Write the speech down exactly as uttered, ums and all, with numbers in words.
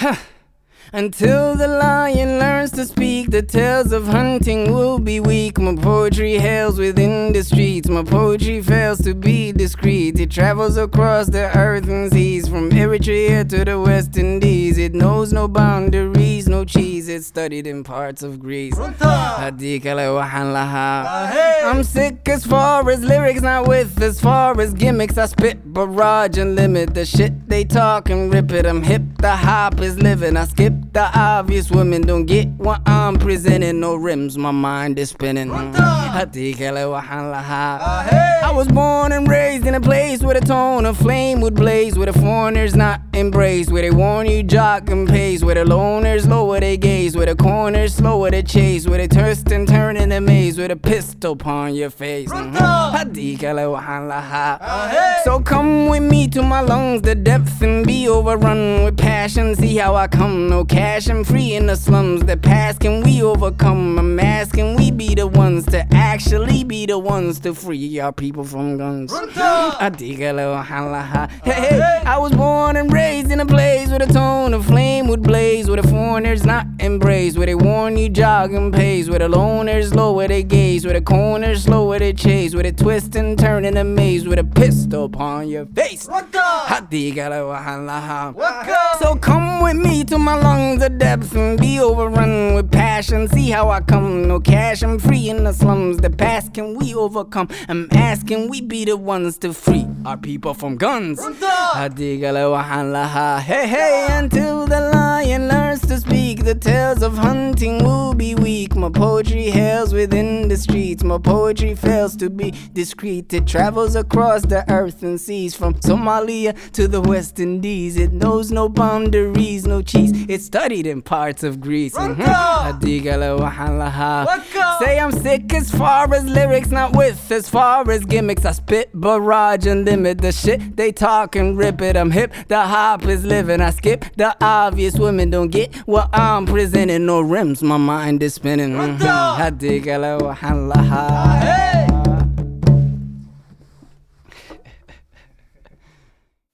Until the lion learns to speak, the tales of hunting will be weak. My poetry hails within the streets, my poetry fails to be discreet. It travels across the earth and seas, from Eritrea to the West Indies. It knows no boundaries, no cheese, it's studied in parts of Greece. I'm sick as far as lyrics, not with as far as gimmicks. I spit barrage and limit the shit they talk and rip it. I'm hip, the hop is living, I skip the obvious. Women don't get what I'm presenting. No rims, my mind is spinning. I was born and raised in a place where the tone of flame would blaze, where the foreigners not embraced, where they warn you jock and pace, where the loners lower their gaze, where the corners slower their chase, where they twist and turn in a maze with a pistol upon your face. So come with me to my lungs, the depth, and be overrun with passion. See how I come, no cash, I'm free in the slums. The past can we overcome? I'm asking, we be the ones to actually be the ones to free our people from guns. Hey, hey, I was born and raised in a place where the tone of flame would blaze, where the foreigners not embraced, where they warn you jog and pace, where the loners lower their gaze, where the corners slower their chase, where they twist and turn in a maze with a pistol upon your face. So come with me to my lungs, the depths, and be overrun with passion. See how I come, no cash, I'm free in the slums. The past can we overcome? I'm asking, we be the ones to free our people from guns. Hey, hey, until the lion learns to speak, the tales of hunting will be weak. My poetry hails within the streets, my poetry fails to be discreet. It travels across the earth and seas, from Somalia to the West Indies. It knows no boundaries, no cheese, it's studied in parts of Greece. Mm-hmm. Say I'm sick as far as lyrics, not with as far as gimmicks. I spit barrage and limit the shit they talk and rip it. I'm hip, the hop is living, I skip the obvious. Women don't get what I'm presenting. No rims, my mind is spinning. Mm-hmm.